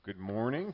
Good morning.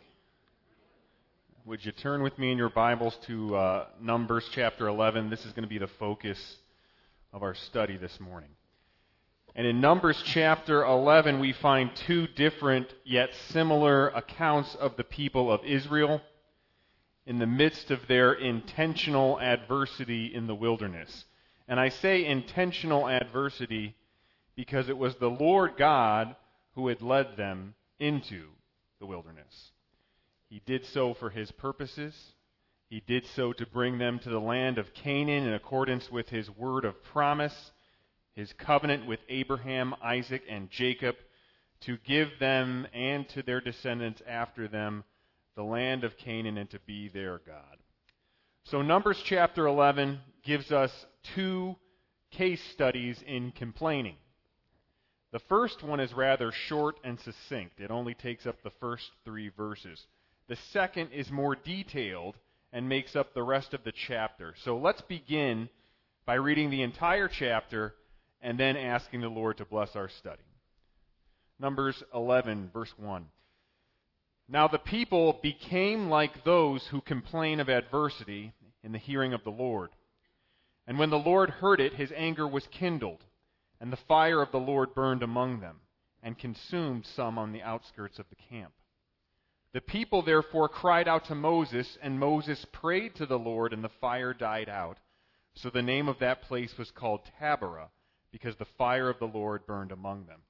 Would you turn with me in your Bibles to Numbers chapter 11? This is going to be the focus of our study this morning. And in Numbers chapter 11, we find two different yet similar accounts of the people of Israel in the midst of their intentional adversity in the wilderness. And I say intentional adversity because it was the Lord God who had led them into the wilderness. He did so for His purposes. He did so to bring them to the land of Canaan in accordance with His word of promise, His covenant with Abraham, Isaac, and Jacob, to give them and to their descendants after them the land of Canaan and to be their God. So Numbers chapter 11 gives us two case studies in complaining. The first one is rather short and succinct. It only takes up the first 3 verses. The second is more detailed and makes up the rest of the chapter. So let's begin by reading the entire chapter and then asking the Lord to bless our study. Numbers 11, verse 1. Now the people became like those who complain of adversity in the hearing of the Lord. And when the Lord heard it, His anger was kindled, and the fire of the Lord burned among them, and consumed some on the outskirts of the camp. The people therefore cried out to Moses, and Moses prayed to the Lord, and the fire died out. So the name of that place was called Taberah, because the fire of the Lord burned among them.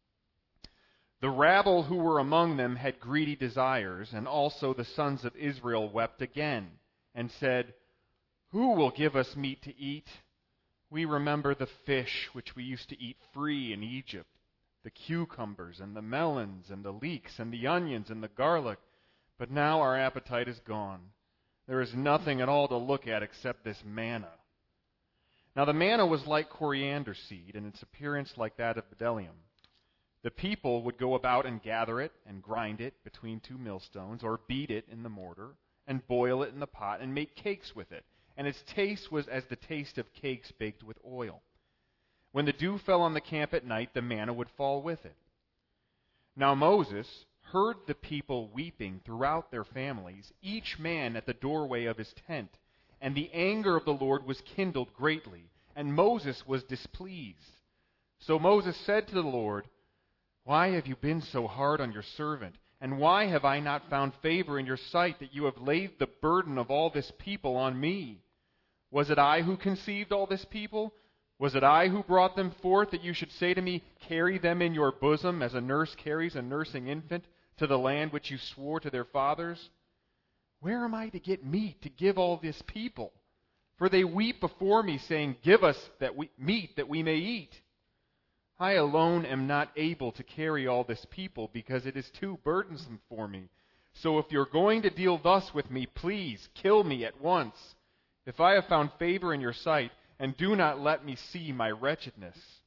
The rabble who were among them had greedy desires, and also the sons of Israel wept again, and said, "Who will give us meat to eat? We remember the fish which we used to eat free in Egypt, the cucumbers and the melons and the leeks and the onions and the garlic. But now our appetite is gone. There is nothing at all to look at except this manna." Now the manna was like coriander seed, and its appearance like that of bdellium. The people would go about and gather it and grind it between 2 millstones, or beat it in the mortar, and boil it in the pot, and make cakes with it. And its taste was as the taste of cakes baked with oil. When the dew fell on the camp at night, the manna would fall with it. Now Moses heard the people weeping throughout their families, each man at the doorway of his tent. And the anger of the Lord was kindled greatly, and Moses was displeased. So Moses said to the Lord, "Why have you been so hard on your servant? And why have I not found favor in your sight that you have laid the burden of all this people on me? Was it I who conceived all this people? Was it I who brought them forth, that you should say to me, 'Carry them in your bosom, as a nurse carries a nursing infant, to the land which you swore to their fathers'? Where am I to get meat to give all this people? For they weep before me, saying, 'Give us meat that we may eat.' I alone am not able to carry all this people, because it is too burdensome for me. So if you're going to deal thus with me, please kill me at once, if I have found favor in your sight, and do not let me see my wretchedness."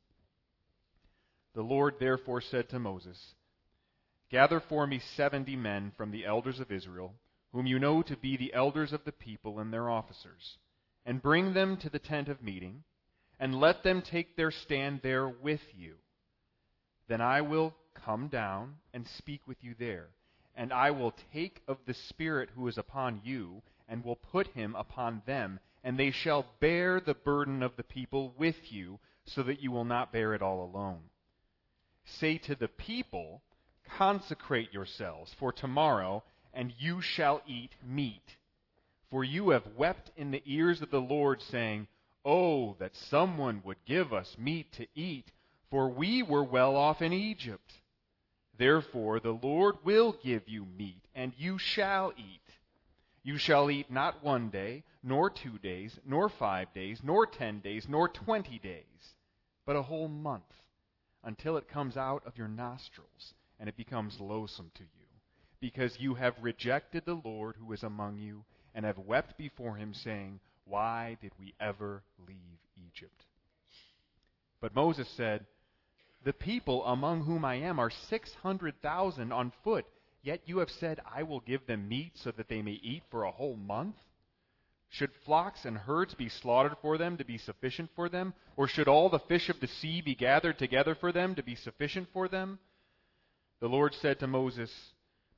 The Lord therefore said to Moses, "Gather for me 70 men from the elders of Israel, whom you know to be the elders of the people and their officers, and bring them to the tent of meeting, and let them take their stand there with you. Then I will come down and speak with you there, and I will take of the Spirit who is upon you, and will put him upon them, and they shall bear the burden of the people with you, so that you will not bear it all alone. Say to the people, 'Consecrate yourselves for tomorrow, and you shall eat meat. For you have wept in the ears of the Lord, saying, "Oh, that someone would give us meat to eat, for we were well off in Egypt." Therefore the Lord will give you meat, and you shall eat. You shall eat not 1 day, nor 2 days, nor 5 days, nor 10 days, nor 20 days, but a whole month, until it comes out of your nostrils, and it becomes loathsome to you, because you have rejected the Lord who is among you, and have wept before him, saying, 'Why did we ever leave Egypt?'" But Moses said, "The people among whom I am are 600,000 on foot, yet you have said, 'I will give them meat so that they may eat for a whole month'? Should flocks and herds be slaughtered for them to be sufficient for them? Or should all the fish of the sea be gathered together for them to be sufficient for them?" The Lord said to Moses,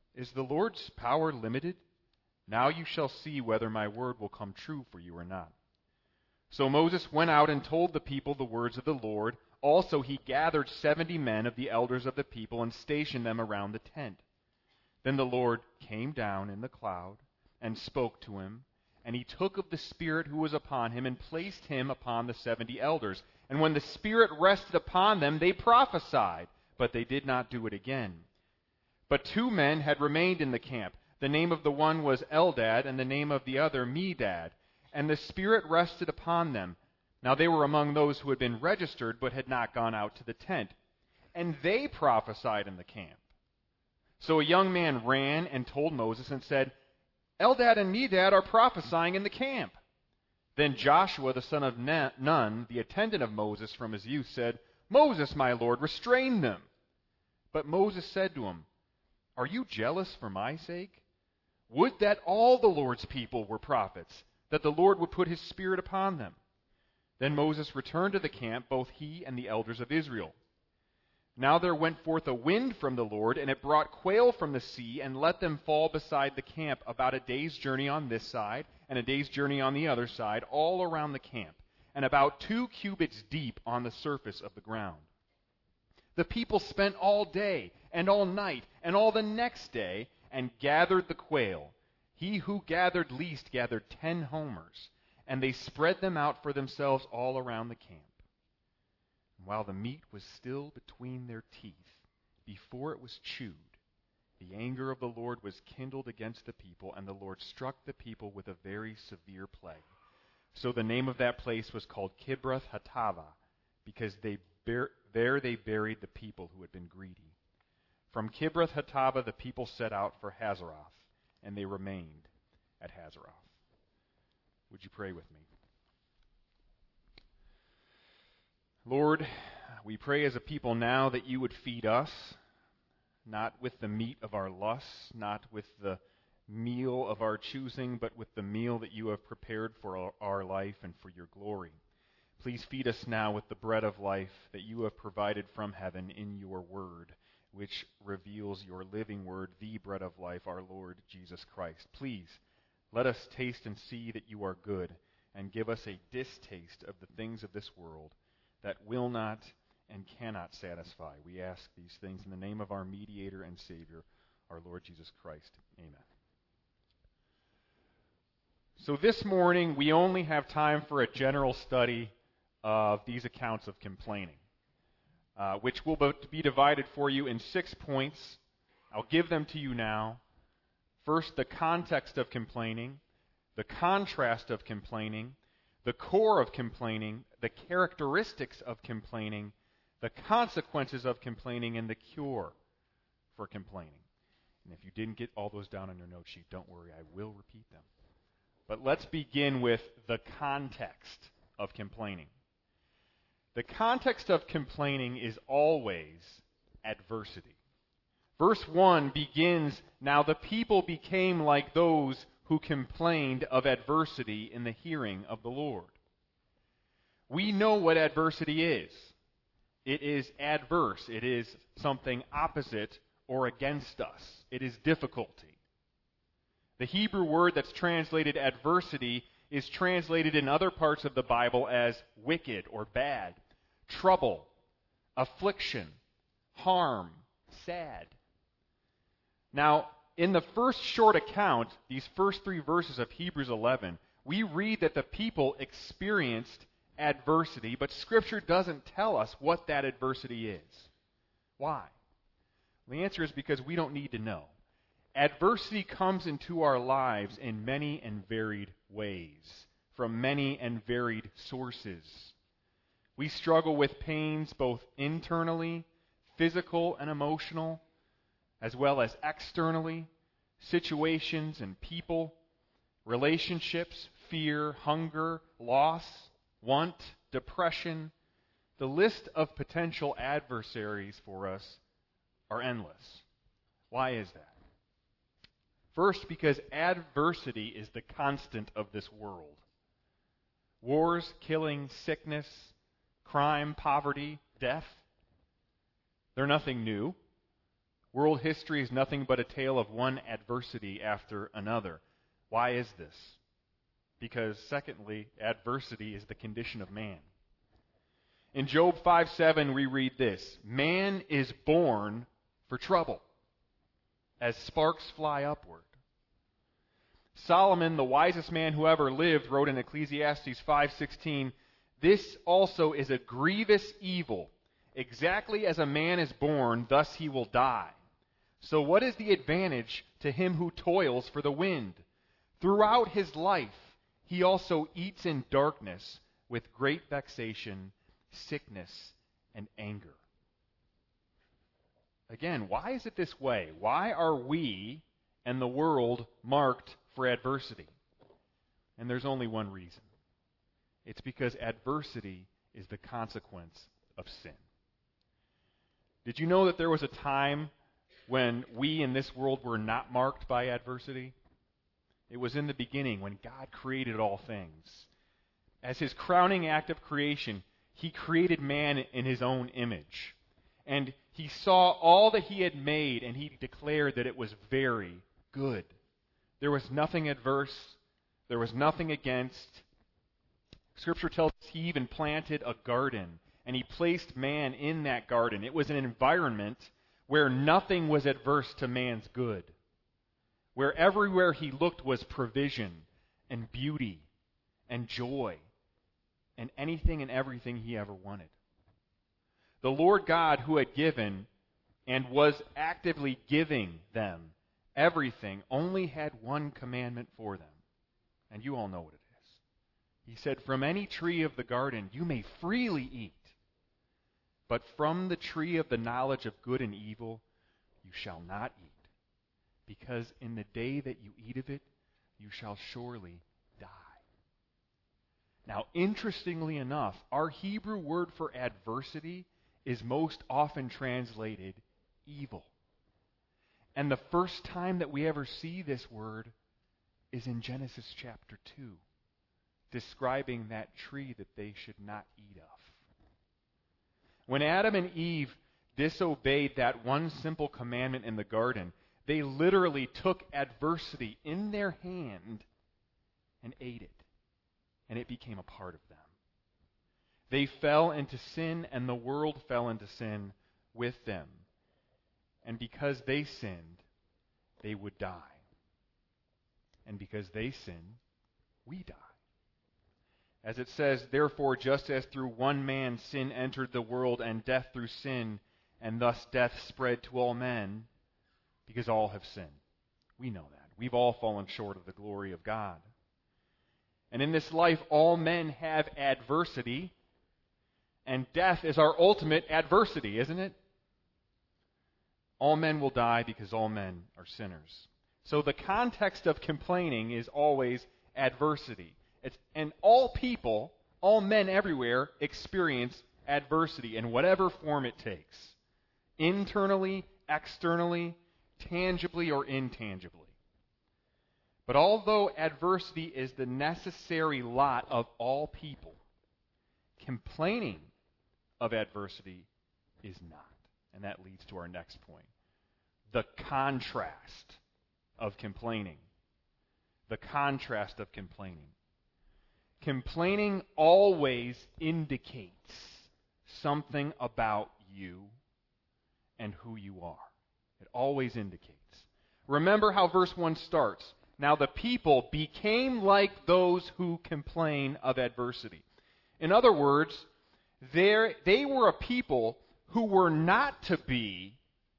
Is the Lord's power limited? Now you shall see whether my word will come true for you or not." So Moses went out and told the people the words of the Lord. Also he gathered 70 men of the elders of the people and stationed them around the tent. Then the Lord came down in the cloud and spoke to him, and he took of the Spirit who was upon him and placed him upon the 70 elders. And when the Spirit rested upon them, they prophesied, but they did not do it again. But 2 men had remained in the camp. The name of the one was Eldad, and the name of the other Medad. And the Spirit rested upon them. Now they were among those who had been registered, but had not gone out to the tent. And they prophesied in the camp. So a young man ran and told Moses and said, "Eldad and Medad are prophesying in the camp." Then Joshua the son of Nun, the attendant of Moses from his youth, said, "Moses, my lord, restrain them." But Moses said to him, "Are you jealous for my sake? Would that all the Lord's people were prophets, that the Lord would put his Spirit upon them." Then Moses returned to the camp, both he and the elders of Israel. Now there went forth a wind from the Lord, and it brought quail from the sea, and let them fall beside the camp about a day's journey on this side, and a day's journey on the other side, all around the camp, and about 2 cubits deep on the surface of the ground. The people spent all day, and all night, and all the next day, and gathered the quail. He who gathered least gathered 10 homers, and they spread them out for themselves all around the camp. And while the meat was still between their teeth, before it was chewed, the anger of the Lord was kindled against the people, and the Lord struck the people with a very severe plague. So the name of that place was called Kibroth Hattaavah, because there they buried the people who had been greedy. From Kibroth Hattaavah the people set out for Hazeroth, and they remained at Hazeroth. Would you pray with me? Lord, we pray as a people now that you would feed us, not with the meat of our lusts, not with the meal of our choosing, but with the meal that you have prepared for our life and for your glory. Please feed us now with the bread of life that you have provided from heaven in your word, which reveals your living word, the bread of life, our Lord Jesus Christ. Please let us taste and see that you are good, and give us a distaste of the things of this world that will not and cannot satisfy. We ask these things in the name of our mediator and Savior, our Lord Jesus Christ. Amen. So this morning, we only have time for a general study of these accounts of complaining, which will be divided for you in 6 points. I'll give them to you now. First, the context of complaining, the contrast of complaining, the core of complaining, the characteristics of complaining, the consequences of complaining, and the cure for complaining. And if you didn't get all those down on your note sheet, don't worry, I will repeat them. But let's begin with the context of complaining. The context of complaining is always adversity. Verse 1 begins, "Now the people became like those who complained of adversity in the hearing of the Lord." We know what adversity is. It is adverse. It is something opposite or against us. It is difficulty. The Hebrew word that's translated adversity is translated in other parts of the Bible as wicked or bad, trouble, affliction, harm, sad. Now, in the first short account, these first 3 verses of Hebrews 11, we read that the people experienced adversity, but Scripture doesn't tell us what that adversity is. Why? The answer is because we don't need to know. Adversity comes into our lives in many and varied ways, from many and varied sources. We struggle with pains both internally, physical and emotional, as well as externally, situations and people, relationships, fear, hunger, loss, want, depression. The list of potential adversaries for us are endless. Why is that? First, because adversity is the constant of this world. Wars, killing, sickness, crime, poverty, death, they're nothing new. World history is nothing but a tale of one adversity after another. Why is this? Because, secondly, adversity is the condition of man. In Job 5:7, we read this: "Man is born for trouble, as sparks fly upward." Solomon, the wisest man who ever lived, wrote in Ecclesiastes 5:16, "This also is a grievous evil. Exactly as a man is born, thus he will die. So what is the advantage to him who toils for the wind? Throughout his life he also eats in darkness with great vexation, sickness, and anger." Again, why is it this way? Why are we and the world marked for adversity? And there's only one reason. It's because adversity is the consequence of sin. Did you know that there was a time when we in this world were not marked by adversity? It was in the beginning when God created all things. As his crowning act of creation, he created man in his own image. And he saw all that he had made, and he declared that it was very good. There was nothing adverse. There was nothing against. Scripture tells us he even planted a garden, and he placed man in that garden. It was an environment where nothing was adverse to man's good, where everywhere he looked was provision and beauty and joy and anything and everything he ever wanted. The Lord God, who had given and was actively giving them everything, only had one commandment for them. And you all know what it is. He said, "From any tree of the garden you may freely eat, but from the tree of the knowledge of good and evil you shall not eat, because in the day that you eat of it you shall surely die." Now, interestingly enough, our Hebrew word for adversity is most often translated evil. And the first time that we ever see this word is in Genesis chapter 2, describing that tree that they should not eat of. When Adam and Eve disobeyed that one simple commandment in the garden, they literally took adversity in their hand and ate it. And it became a part of them. They fell into sin, and the world fell into sin with them. And because they sinned, they would die. And because they sinned, we die. As it says, "Therefore, just as through one man sin entered the world, and death through sin, and thus death spread to all men, because all have sinned." We know that. We've all fallen short of the glory of God. And in this life, all men have adversity, and death is our ultimate adversity, isn't it? All men will die because all men are sinners. So the context of complaining is always adversity. And all people, all men everywhere, experience adversity in whatever form it takes. Internally, externally, tangibly, or intangibly. But although adversity is the necessary lot of all people, complaining of adversity is not. And that leads to our next point. The contrast of complaining. The contrast of complaining. Complaining always indicates something about you and who you are. It always indicates. Remember how verse 1 starts. "Now the people became like those who complain of adversity." In other words, they were a people who were not to be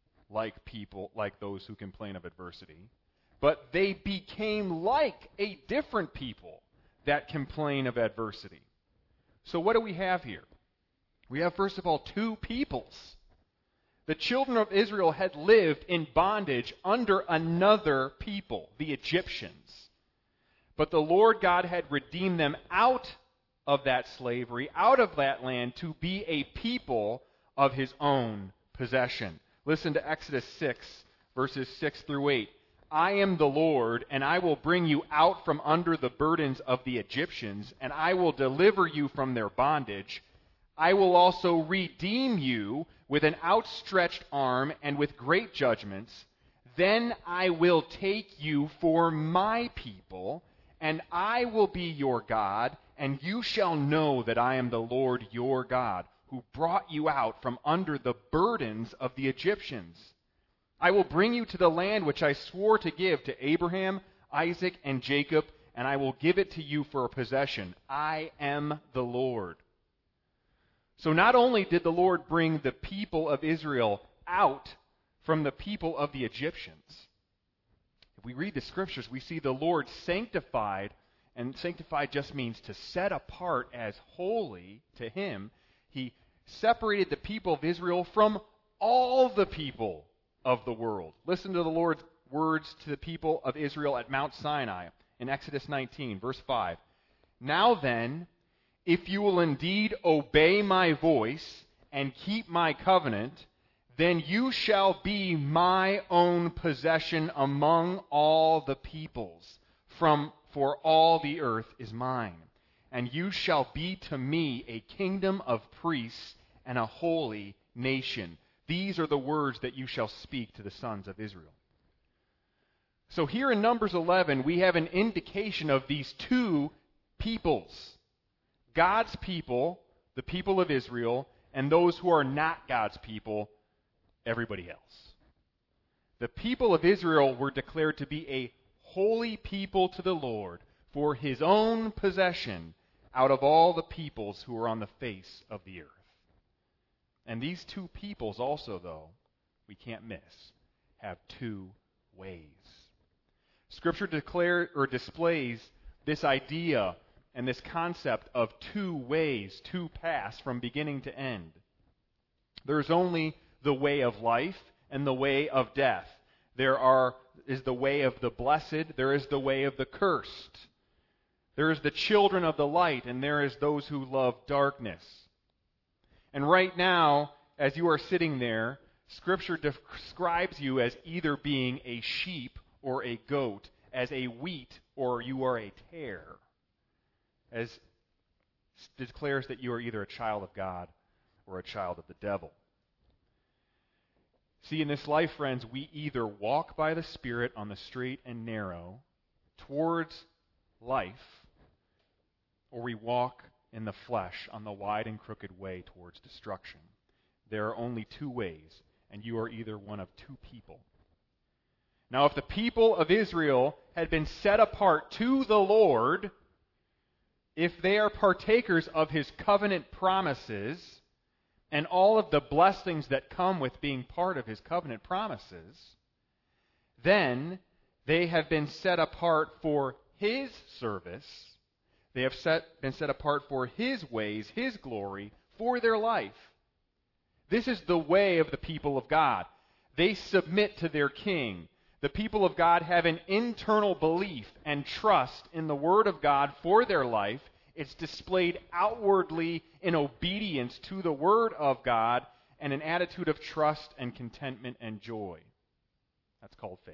like those who complain of adversity, but they became like a different people that complain of adversity. So what do we have here? We have, first of all, two peoples. The children of Israel had lived in bondage under another people, the Egyptians. But the Lord God had redeemed them out of that slavery, out of that land, to be a people of his own possession. Listen to Exodus 6, verses 6 through 8. "I am the Lord, and I will bring you out from under the burdens of the Egyptians, and I will deliver you from their bondage. I will also redeem you with an outstretched arm and with great judgments. Then I will take you for my people, and I will be your God, and you shall know that I am the Lord your God, who brought you out from under the burdens of the Egyptians. I will bring you to the land which I swore to give to Abraham, Isaac, and Jacob, and I will give it to you for a possession. I am the Lord. So not only did the Lord bring the people of Israel out from the people of the Egyptians, if we read the Scriptures, we see the Lord sanctified, and sanctified just means to set apart as holy to Him. He separated the people of Israel from all the people of the world. Listen to the Lord's words to the people of Israel at Mount Sinai in Exodus 19, verse 5. Now then, if you will indeed obey my voice and keep my covenant, then you shall be my own possession among all the peoples, for all the earth is mine. And you shall be to me a kingdom of priests and a holy nation. These are the words that you shall speak to the sons of Israel. So here in Numbers 11, we have an indication of these two peoples. God's people, the people of Israel, and those who are not God's people, everybody else. The people of Israel were declared to be a holy people to the Lord for His own possession out of all the peoples who are on the face of the earth. And these two peoples also, though, we can't miss, have two ways. Scripture displays this idea and this concept of two ways, two paths from beginning to end. There's only the way of life and the way of death. There is the way of the blessed, there is the way of the cursed. There is the children of the light, and there is those who love darkness. And right now, as you are sitting there, Scripture describes you as either being a sheep or a goat, as a wheat or you are a tare, as declares that you are either a child of God or a child of the devil. See, in this life, friends, we either walk by the Spirit on the straight and narrow towards life, or we walk in the flesh on the wide and crooked way towards destruction. There are only two ways, and you are either one of two people. Now, if the people of Israel had been set apart to the Lord, if they are partakers of His covenant promises and all of the blessings that come with being part of His covenant promises, then they have been set apart for His service. They have been set apart for His ways, His glory, for their life. This is the way of the people of God. They submit to their king. The people of God have an internal belief and trust in the Word of God for their life. It's displayed outwardly in obedience to the Word of God and an attitude of trust and contentment and joy. That's called faith.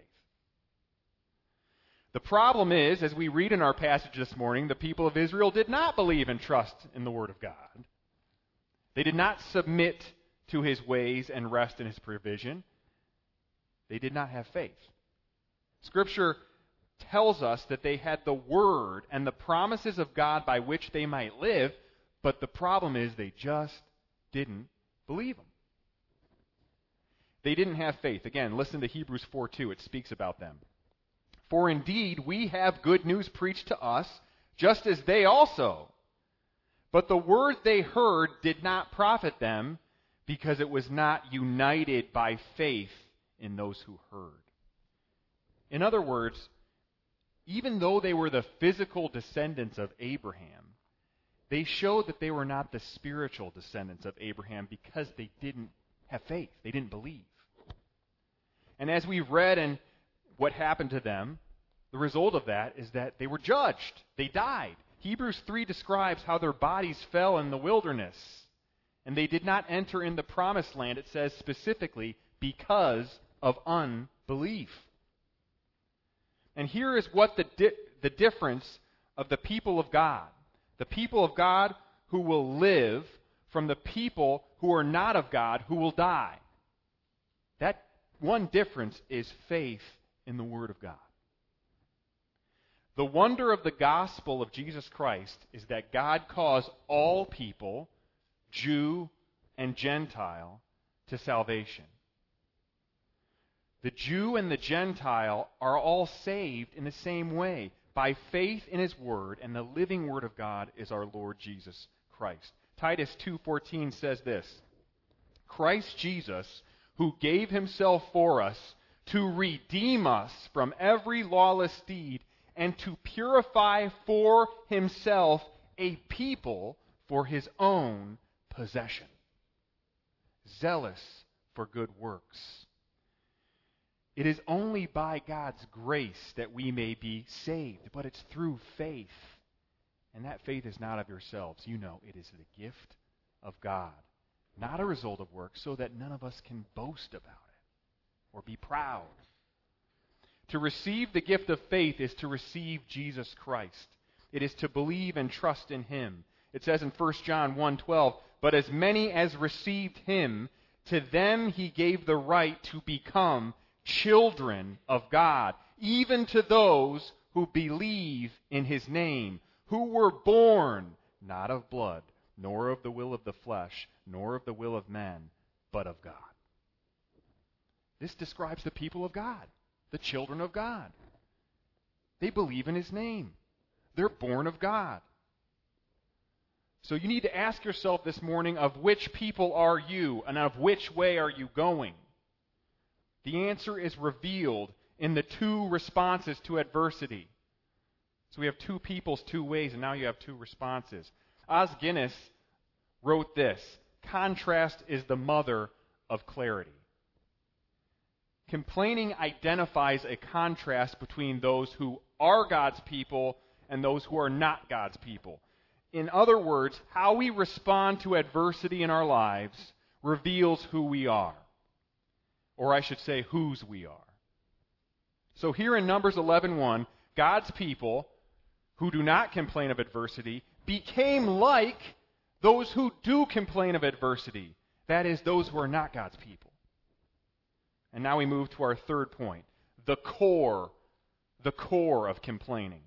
The problem is, as we read in our passage this morning, the people of Israel did not believe and trust in the Word of God. They did not submit to His ways and rest in His provision. They did not have faith. Scripture tells us that they had the Word and the promises of God by which they might live, but the problem is they just didn't believe them. They didn't have faith. Again, listen to Hebrews 4:2. It speaks about them. For indeed we have good news preached to us, just as they also. But the word they heard did not profit them, because it was not united by faith in those who heard. In other words, even though they were the physical descendants of Abraham, they showed that they were not the spiritual descendants of Abraham because they didn't have faith. They didn't believe. And as we've read in what happened to them, the result of that is that they were judged. They died. Hebrews 3 describes how their bodies fell in the wilderness. And they did not enter in the promised land, it says specifically, because of unbelief. And here is what the difference of the people of God. The people of God who will live from the people who are not of God who will die. That one difference is faith in the Word of God. The wonder of the gospel of Jesus Christ is that God calls all people, Jew and Gentile, to salvation. The Jew and the Gentile are all saved in the same way, by faith in His Word, and the living Word of God is our Lord Jesus Christ. Titus 2:14 says this, Christ Jesus, who gave Himself for us to redeem us from every lawless deed and to purify for Himself a people for His own possession, zealous for good works. It is only by God's grace that we may be saved, but it's through faith. And that faith is not of yourselves. You know, it is the gift of God, not a result of works, so that none of us can boast about it or be proud. To receive the gift of faith is to receive Jesus Christ. It is to believe and trust in Him. It says in 1 John 1:12, but as many as received Him, to them He gave the right to become children of God, even to those who believe in His name, who were born not of blood, nor of the will of the flesh, nor of the will of man, but of God. This describes the people of God, the children of God. They believe in His name. They're born of God. So you need to ask yourself this morning, of which people are you, and of which way are you going? The answer is revealed in the two responses to adversity. So we have two peoples, two ways, and now you have two responses. Os Guinness wrote this, contrast is the mother of clarity. Complaining identifies a contrast between those who are God's people and those who are not God's people. In other words, how we respond to adversity in our lives reveals who we are. Or I should say, whose we are. So here in Numbers 11:1, God's people who do not complain of adversity became like those who do complain of adversity. That is, those who are not God's people. And now we move to our third point, the core of complaining.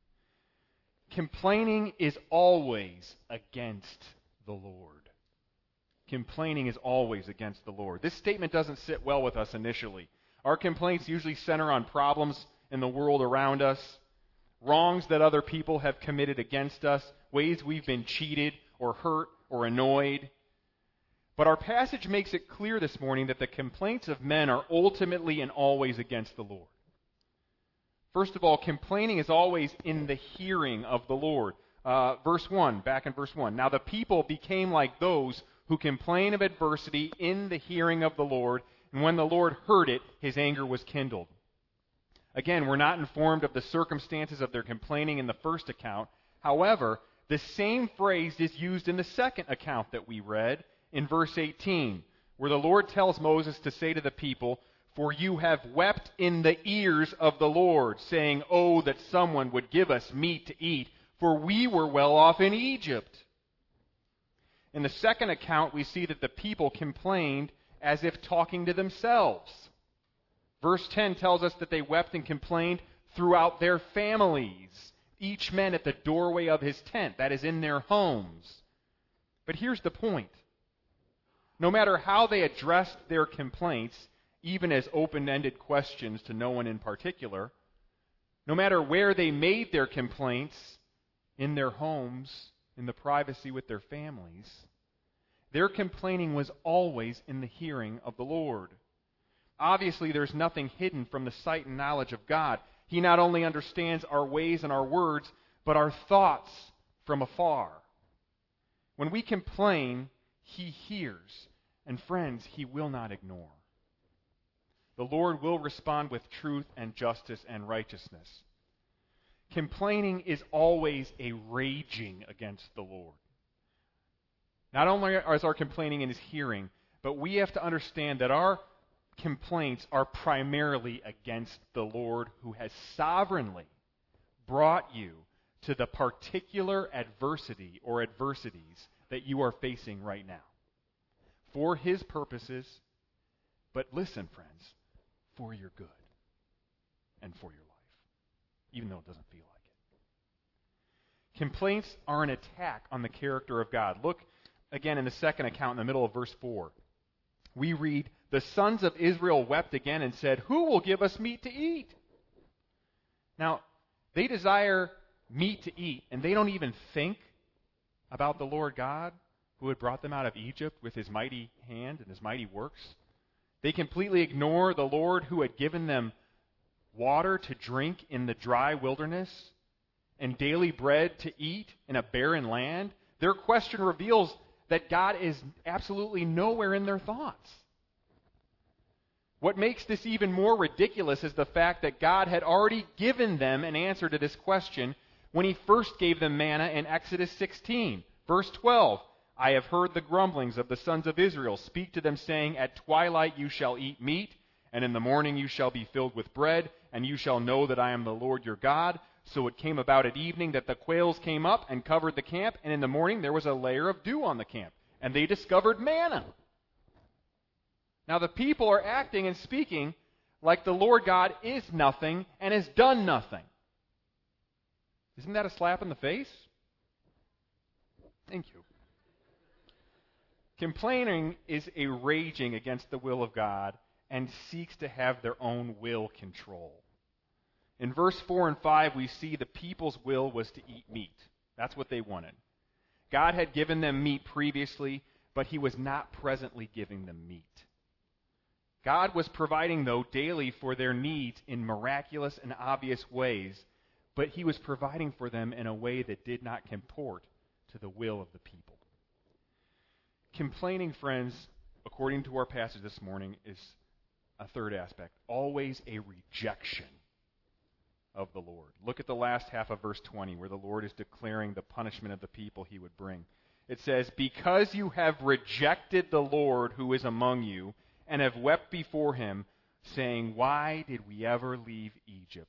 Complaining is always against the Lord. Complaining is always against the Lord. This statement doesn't sit well with us initially. Our complaints usually center on problems in the world around us, wrongs that other people have committed against us, ways we've been cheated or hurt or annoyed. But our passage makes it clear this morning that the complaints of men are ultimately and always against the Lord. First of all, complaining is always in the hearing of the Lord. Verse 1, back in verse 1. Now the people became like those who complain of adversity in the hearing of the Lord, and when the Lord heard it, His anger was kindled. Again, we're not informed of the circumstances of their complaining in the first account. However, the same phrase is used in the second account that we read in verse 18, where the Lord tells Moses to say to the people, for you have wept in the ears of the Lord, saying, oh, that someone would give us meat to eat, for we were well off in Egypt. In the second account, we see that the people complained as if talking to themselves. Verse 10 tells us that they wept and complained throughout their families, each man at the doorway of his tent, that is, in their homes. But here's the point. No matter how they addressed their complaints, even as open-ended questions to no one in particular, no matter where they made their complaints, in their homes, in the privacy with their families, their complaining was always in the hearing of the Lord. Obviously, there's nothing hidden from the sight and knowledge of God. He not only understands our ways and our words, but our thoughts from afar. When we complain, He hears. And friends, He will not ignore. The Lord will respond with truth and justice and righteousness. Complaining is always a raging against the Lord. Not only is our complaining in His hearing, but we have to understand that our complaints are primarily against the Lord, who has sovereignly brought you to the particular adversity or adversities that you are facing right now. For His purposes, but listen, friends, for your good and for your life, even though it doesn't feel like it. Complaints are an attack on the character of God. Look again in the second account in the middle of verse 4. We read, "The sons of Israel wept again and said, 'Who will give us meat to eat?'" Now, they desire meat to eat, and they don't even think about the Lord God who had brought them out of Egypt with His mighty hand and His mighty works. They completely ignore the Lord who had given them water to drink in the dry wilderness and daily bread to eat in a barren land. Their question reveals that God is absolutely nowhere in their thoughts. What makes this even more ridiculous is the fact that God had already given them an answer to this question when He first gave them manna in Exodus 16. Verse 12, "I have heard the grumblings of the sons of Israel. Speak to them, saying, 'At twilight you shall eat meat, and in the morning you shall be filled with bread, and you shall know that I am the Lord your God.' So it came about at evening that the quails came up and covered the camp, and in the morning there was a layer of dew on the camp, and they discovered manna." Now the people are acting and speaking like the Lord God is nothing and has done nothing. Isn't that a slap in the face? Thank you. Complaining is a raging against the will of God and seeks to have their own will control. In verse 4 and 5, we see the people's will was to eat meat. That's what they wanted. God had given them meat previously, but He was not presently giving them meat. God was providing, though, daily for their needs in miraculous and obvious ways, but He was providing for them in a way that did not comport to the will of the people. Complaining, friends, according to our passage this morning, is a third aspect, always a rejection of the Lord. Look at the last half of verse 20, where the Lord is declaring the punishment of the people He would bring. It says, "Because you have rejected the Lord who is among you, and have wept before Him, saying, 'Why did we ever leave Egypt?'"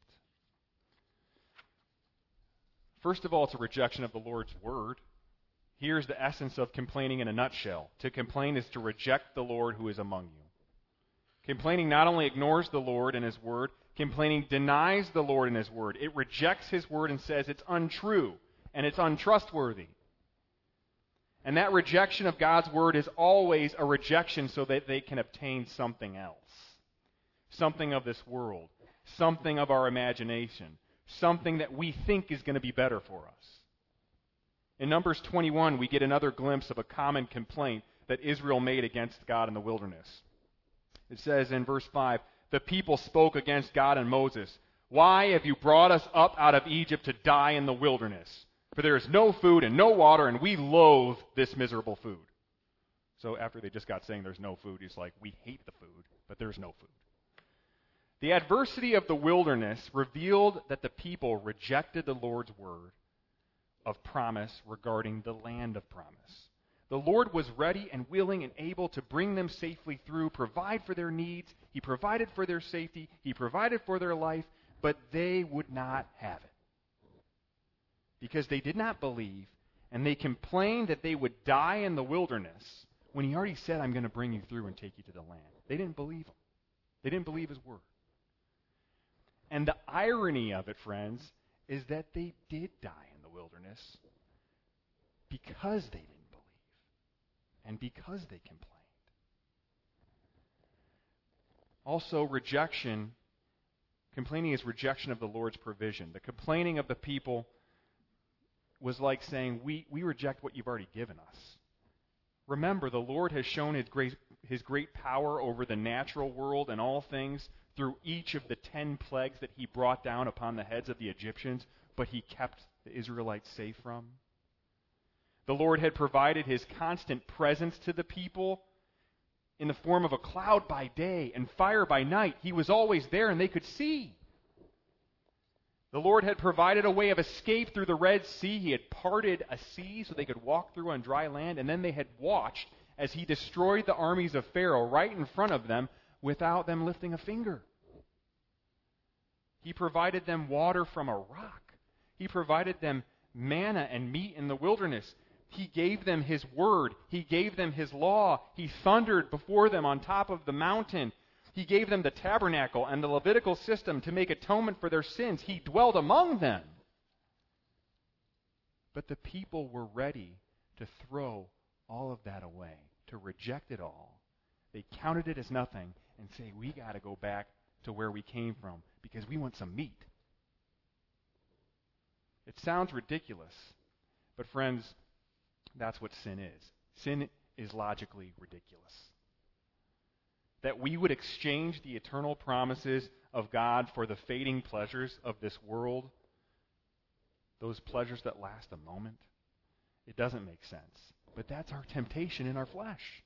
First of all, it's a rejection of the Lord's word. Here's the essence of complaining in a nutshell. To complain is to reject the Lord who is among you. Complaining not only ignores the Lord and His word, complaining denies the Lord and His word. It rejects His word and says it's untrue and it's untrustworthy. And that rejection of God's word is always a rejection so that they can obtain something else. Something of this world. Something of our imagination. Something that we think is going to be better for us. In Numbers 21, we get another glimpse of a common complaint that Israel made against God in the wilderness. It says in verse 5, "The people spoke against God and Moses. 'Why have you brought us up out of Egypt to die in the wilderness? For there is no food and no water, and we loathe this miserable food.'" So after they just got saying there's no food, He's like, "We hate the food, but there's no food." The adversity of the wilderness revealed that the people rejected the Lord's word of promise regarding the land of promise. The Lord was ready and willing and able to bring them safely through, provide for their needs. He provided for their safety. He provided for their life, but they would not have it. Because they did not believe, and they complained that they would die in the wilderness when He already said, "I'm going to bring you through and take you to the land." They didn't believe Him. They didn't believe His word. And the irony of it, friends, is that they did die in the wilderness because they didn't believe and because they complained. Also, complaining is rejection of the Lord's provision. The complaining of the people was like saying, we reject what You've already given us. Remember, the Lord has shown His great power over the natural world and all things through each of the 10 plagues that He brought down upon the heads of the Egyptians, but He kept the Israelites safe from. The Lord had provided His constant presence to the people in the form of a cloud by day and fire by night. He was always there and they could see. The Lord had provided a way of escape through the Red Sea. He had parted a sea so they could walk through on dry land, and then they had watched as He destroyed the armies of Pharaoh right in front of them without them lifting a finger. He provided them water from a rock. He provided them manna and meat in the wilderness. He gave them His word. He gave them His law. He thundered before them on top of the mountain. He gave them the tabernacle and the Levitical system to make atonement for their sins. He dwelled among them. But the people were ready to throw all of that away, to reject it all. They counted it as nothing and say, we got to go back to where we came from because we want some meat. It sounds ridiculous, but friends, that's what sin is. Sin is logically ridiculous. That we would exchange the eternal promises of God for the fading pleasures of this world, those pleasures that last a moment, it doesn't make sense. But that's our temptation in our flesh.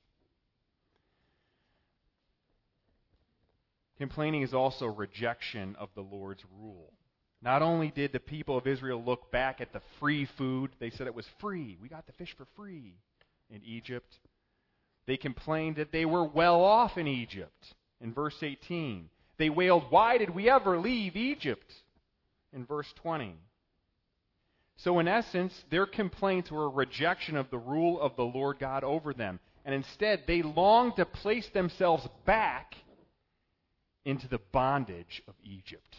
Complaining is also rejection of the Lord's rule. Not only did the people of Israel look back at the free food, they said it was free. We got the fish for free in Egypt. They complained that they were well off in Egypt in verse 18. They wailed, why did we ever leave Egypt? In verse 20. So in essence, their complaints were a rejection of the rule of the Lord God over them. And instead, they longed to place themselves back into the bondage of Egypt.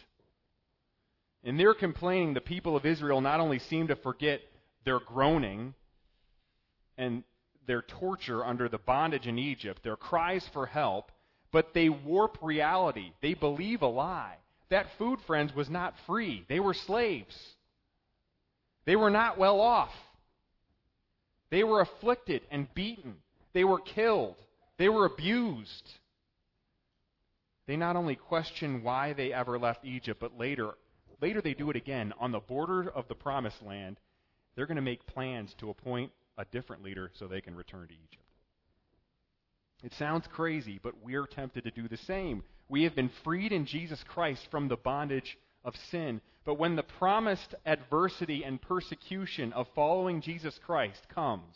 In their complaining, the people of Israel not only seemed to forget their groaning and their torture under the bondage in Egypt, their cries for help, but they warp reality. They believe a lie. That food, friends, was not free. They were slaves. They were not well off. They were afflicted and beaten. They were killed. They were abused. They not only question why they ever left Egypt, but later they do it again. On the border of the promised land, they're going to make plans to appoint a different leader so they can return to Egypt. It sounds crazy, but we're tempted to do the same. We have been freed in Jesus Christ from the bondage of sin. But when the promised adversity and persecution of following Jesus Christ comes,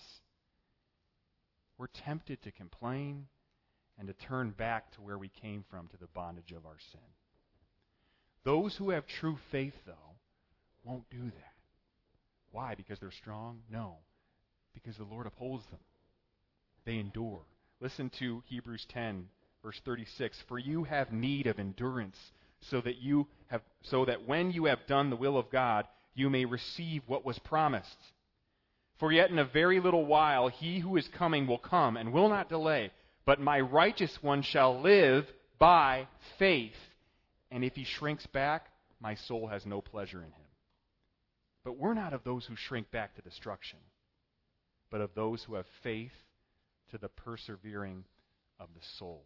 we're tempted to complain and to turn back to where we came from, to the bondage of our sin. Those who have true faith, though, won't do that. Why? Because they're strong? No. Because the Lord upholds them. They endure. Listen to Hebrews 10, verse 36. For you have need of endurance, so that when you have done the will of God, you may receive what was promised. For yet in a very little while he who is coming will come and will not delay. But my righteous one shall live by faith. And if he shrinks back, my soul has no pleasure in him. But we're not of those who shrink back to destruction, but of those who have faith to the persevering of the soul.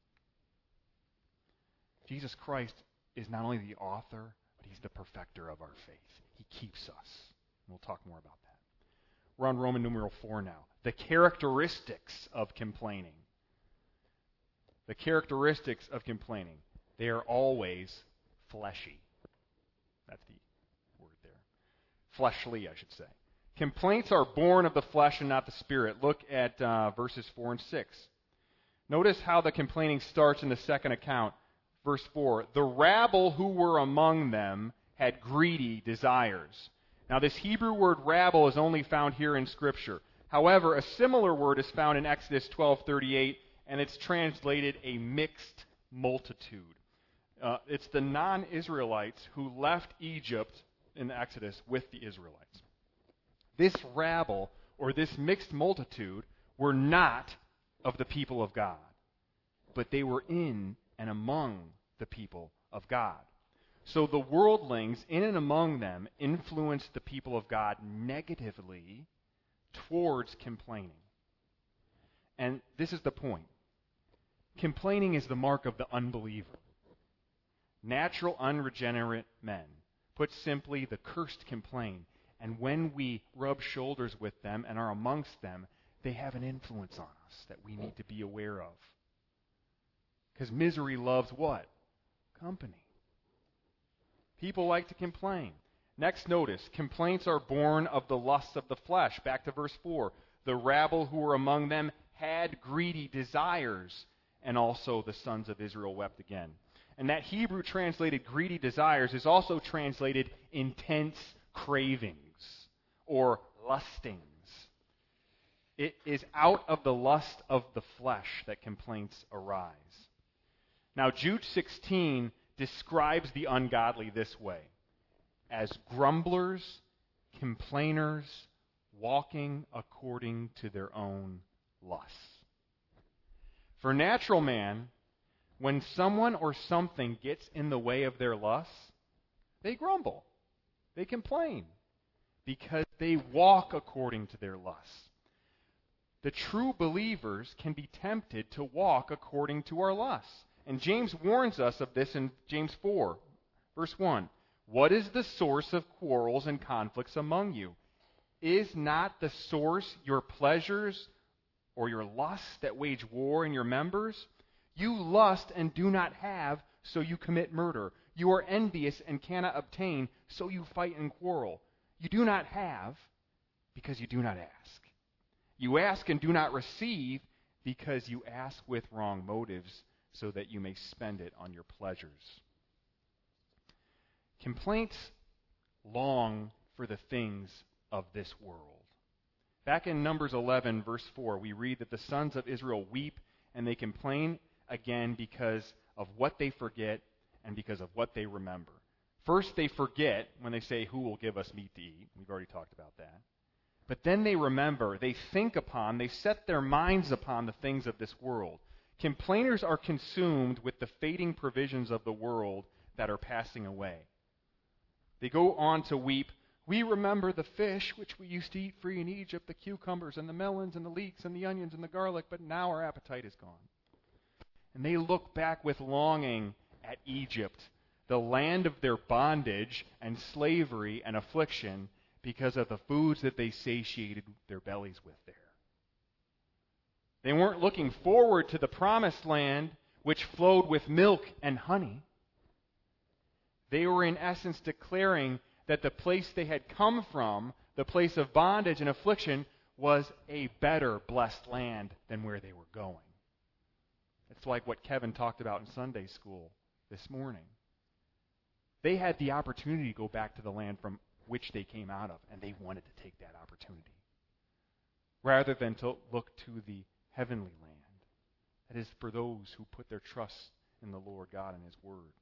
Jesus Christ is not only the author, but he's the perfecter of our faith. He keeps us. And we'll talk more about that. We're on Roman numeral 4 now. The characteristics of complaining. The characteristics of complaining. They are always fleshy. That's the word there. Fleshly, I should say. Complaints are born of the flesh and not the spirit. Look at verses 4 and 6. Notice how the complaining starts in the second account. Verse 4, the rabble who were among them had greedy desires. Now this Hebrew word rabble is only found here in Scripture. However, a similar word is found in Exodus 12:38, and it's translated a mixed multitude. It's the non-Israelites who left Egypt in Exodus with the Israelites. This rabble, or this mixed multitude, were not of the people of God, but they were in and among the people of God. So the worldlings in and among them influenced the people of God negatively towards complaining. And this is the point. Complaining is the mark of the unbeliever. Natural, unregenerate men, put simply, the cursed complain. And when we rub shoulders with them and are amongst them, they have an influence on us that we need to be aware of. Because misery loves what? Company. People like to complain. Next, notice, complaints are born of the lusts of the flesh. Back to verse 4. The rabble who were among them had greedy desires, and also the sons of Israel wept again. And that Hebrew translated greedy desires is also translated intense cravings or lustings. It is out of the lust of the flesh that complaints arise. Now, Jude 16 describes the ungodly this way: as grumblers, complainers, walking according to their own lusts. For natural man, when someone or something gets in the way of their lusts, they grumble, they complain, because they walk according to their lusts. The true believers can be tempted to walk according to our lusts. And James warns us of this in James 4, verse 1. What is the source of quarrels and conflicts among you? Is not the source your pleasures or your lusts that wage war in your members? You lust and do not have, so you commit murder. You are envious and cannot obtain, so you fight and quarrel. You do not have because you do not ask. You ask and do not receive because you ask with wrong motives, so that you may spend it on your pleasures. Complaints long for the things of this world. Back in Numbers 11, verse 4, we read that the sons of Israel weep and they complain again because of what they forget and because of what they remember. First, they forget when they say, who will give us meat to eat? We've already talked about that. But then they remember, they think upon, they set their minds upon the things of this world. Complainers are consumed with the fading provisions of the world that are passing away. They go on to weep. We remember the fish which we used to eat free in Egypt, the cucumbers and the melons and the leeks and the onions and the garlic, but now our appetite is gone. And they look back with longing at Egypt, the land of their bondage and slavery and affliction, because of the foods that they satiated their bellies with there. They weren't looking forward to the promised land which flowed with milk and honey. They were in essence declaring that the place they had come from, the place of bondage and affliction, was a better blessed land than where they were going. It's like what Kevin talked about in Sunday school this morning. They had the opportunity to go back to the land from which they came out of, and they wanted to take that opportunity, rather than to look to the heavenly land. That is for those who put their trust in the Lord God and His Word.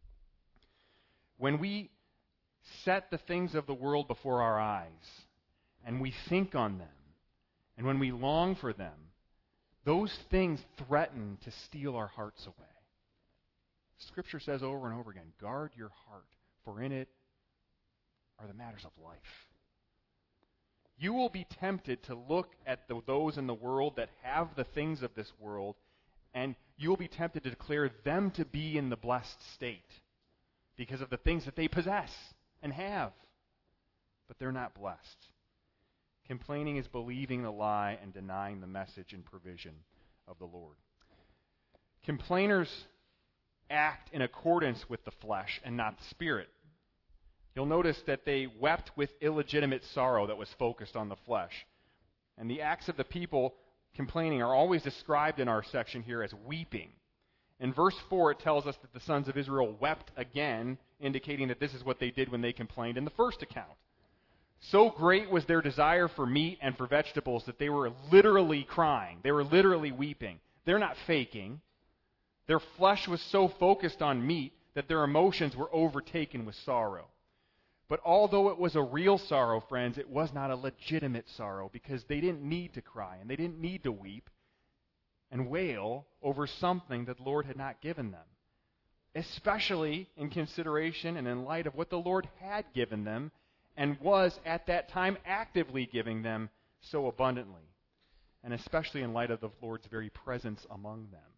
When we set the things of the world before our eyes, and we think on them, and when we long for them, those things threaten to steal our hearts away. Scripture says over and over again, guard your heart, for in it are the matters of life. You will be tempted to look at those in the world that have the things of this world, and you will be tempted to declare them to be in the blessed state because of the things that they possess and have. But they're not blessed. Complaining is believing the lie and denying the message and provision of the Lord. Complainers act in accordance with the flesh and not the Spirit. You'll notice that they wept with illegitimate sorrow that was focused on the flesh. And the acts of the people complaining are always described in our section here as weeping. In verse 4, it tells us that the sons of Israel wept again, indicating that this is what they did when they complained in the first account. So great was their desire for meat and for vegetables that they were literally crying. They were literally weeping. They're not faking. Their flesh was so focused on meat that their emotions were overtaken with sorrow. But although it was a real sorrow, friends, it was not a legitimate sorrow, because they didn't need to cry and they didn't need to weep and wail over something that the Lord had not given them, especially in consideration and in light of what the Lord had given them and was at that time actively giving them so abundantly, and especially in light of the Lord's very presence among them.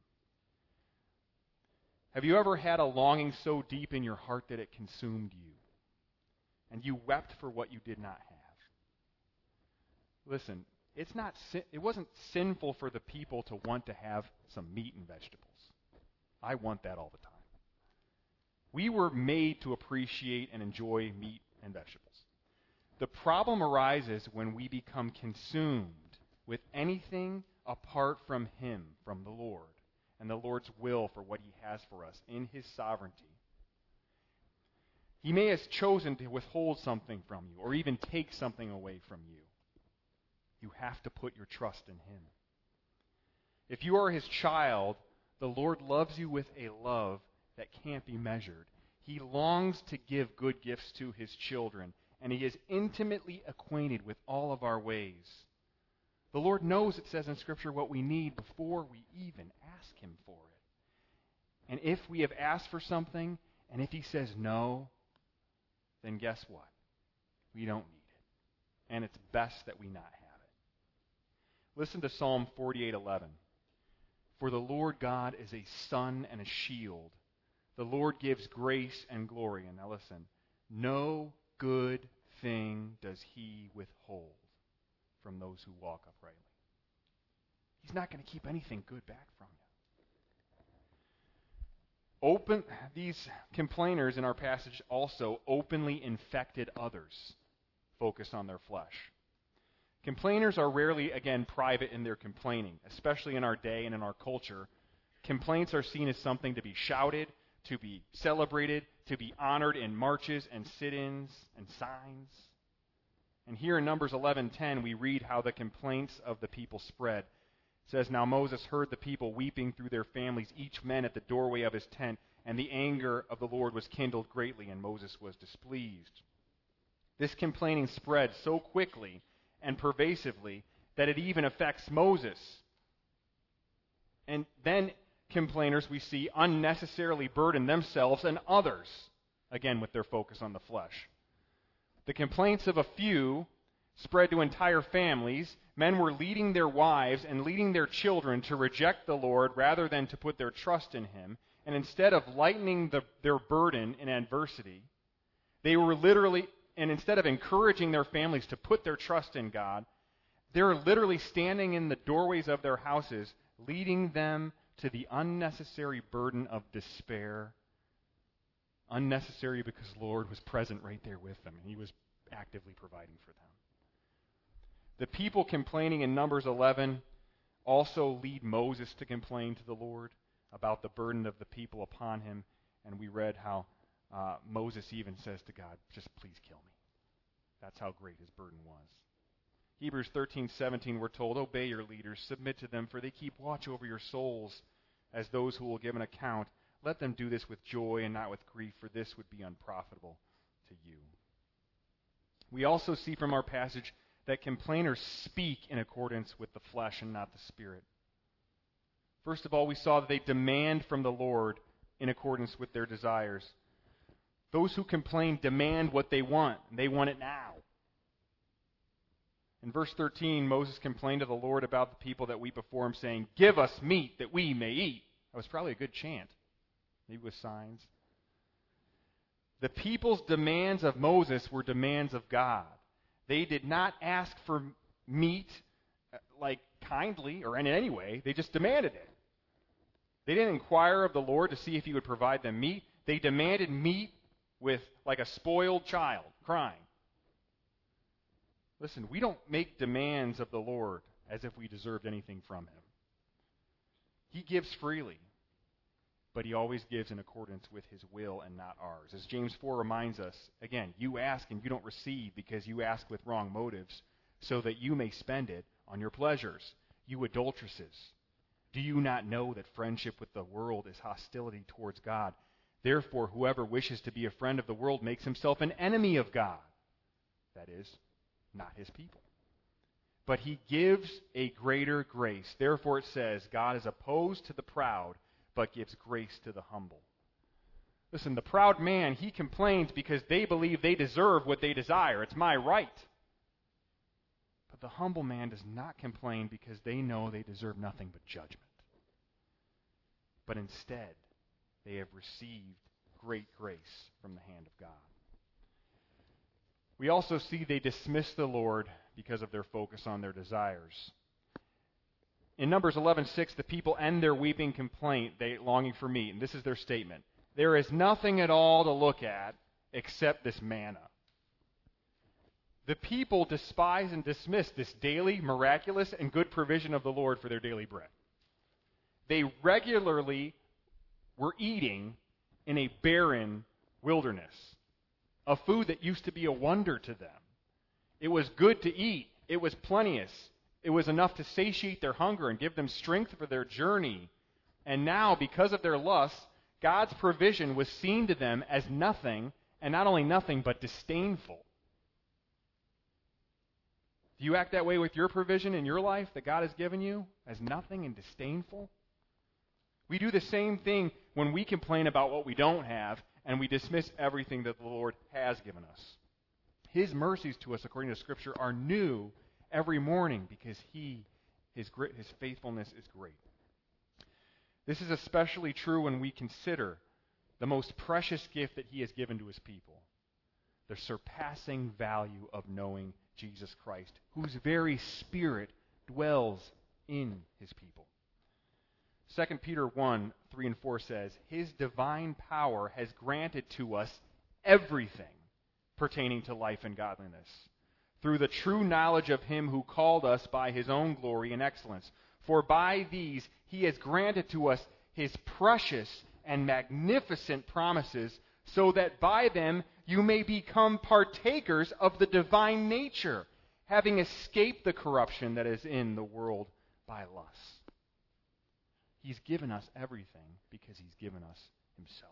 Have you ever had a longing so deep in your heart that it consumed you, and you wept for what you did not have? Listen, it wasn't sinful for the people to want to have some meat and vegetables. I want that all the time. We were made to appreciate and enjoy meat and vegetables. The problem arises when we become consumed with anything apart from Him, from the Lord, and the Lord's will for what He has for us in His sovereignty. He may have chosen to withhold something from you or even take something away from you. You have to put your trust in Him. If you are His child, the Lord loves you with a love that can't be measured. He longs to give good gifts to His children, and He is intimately acquainted with all of our ways. The Lord knows, it says in Scripture, what we need before we even ask Him for it. And if we have asked for something, and if He says no, then guess what? We don't need it. And it's best that we not have it. Listen to Psalm 48:11. For the Lord God is a sun and a shield. The Lord gives grace and glory. And now listen, no good thing does He withhold from those who walk uprightly. He's not going to keep anything good back from you. These complainers in our passage also openly infected others, focused on their flesh. Complainers are rarely, again, private in their complaining, especially in our day and in our culture. Complaints are seen as something to be shouted, to be celebrated, to be honored in marches and sit-ins and signs. And here in Numbers 11:10, we read how the complaints of the people spread. It says, Now Moses heard the people weeping through their families, each man at the doorway of his tent, and the anger of the Lord was kindled greatly, and Moses was displeased. This complaining spread so quickly and pervasively that it even affects Moses. And then complainers, we see, unnecessarily burden themselves and others, again with their focus on the flesh. The complaints of a few spread to entire families. Men were leading their wives and leading their children to reject the Lord rather than to put their trust in Him. And instead of lightening their burden in adversity, they were literally, and instead of encouraging their families to put their trust in God, they're literally standing in the doorways of their houses, leading them to the unnecessary burden of despair. Unnecessary because the Lord was present right there with them, and He was actively providing for them. The people complaining in Numbers 11 also lead Moses to complain to the Lord about the burden of the people upon him, and we read how Moses even says to God, just please kill me. That's how great his burden was. Hebrews 13:17, we're told, obey your leaders, submit to them, for they keep watch over your souls as those who will give an account. Let them do this with joy and not with grief, for this would be unprofitable to you. We also see from our passage that complainers speak in accordance with the flesh and not the Spirit. First of all, we saw that they demand from the Lord in accordance with their desires. Those who complain demand what they want, and they want it now. In verse 13, Moses complained to the Lord about the people that weep before him, saying, give us meat that we may eat. That was probably a good chant, maybe with signs. The people's demands of Moses were demands of God. They did not ask for meat like kindly or in any way. They just demanded it. They didn't inquire of the Lord to see if He would provide them meat. They demanded meat with like a spoiled child crying. Listen, we don't make demands of the Lord as if we deserved anything from Him. He gives freely, but He always gives in accordance with His will and not ours. As James 4 reminds us, again, you ask and you don't receive because you ask with wrong motives, so that you may spend it on your pleasures. You adulteresses, do you not know that friendship with the world is hostility towards God? Therefore, whoever wishes to be a friend of the world makes himself an enemy of God. That is, not His people. But He gives a greater grace. Therefore it says, God is opposed to the proud, but gives grace to the humble. Listen, the proud man, he complains because they believe they deserve what they desire. It's my right. But the humble man does not complain because they know they deserve nothing but judgment. But instead, they have received great grace from the hand of God. We also see they dismiss the Lord because of their focus on their desires. In Numbers 11:6, the people end their weeping complaint, they longing for meat, and this is their statement. There is nothing at all to look at except this manna. The people despise and dismiss this daily, miraculous, and good provision of the Lord for their daily bread. They regularly were eating in a barren wilderness, a food that used to be a wonder to them. It was good to eat. It was plenteous. It was enough to satiate their hunger and give them strength for their journey. And now, because of their lusts, God's provision was seen to them as nothing, and not only nothing, but disdainful. Do you act that way with your provision in your life that God has given you, as nothing and disdainful? We do the same thing when we complain about what we don't have, and we dismiss everything that the Lord has given us. His mercies to us, according to Scripture, are new every morning because His faithfulness is great. This is especially true when we consider the most precious gift that He has given to His people, the surpassing value of knowing Jesus Christ, whose very Spirit dwells in His people. 2 Peter 1, 3 and 4 says, His divine power has granted to us everything pertaining to life and godliness, through the true knowledge of Him who called us by His own glory and excellence. For by these He has granted to us His precious and magnificent promises, so that by them you may become partakers of the divine nature, having escaped the corruption that is in the world by lust. He's given us everything because He's given us Himself.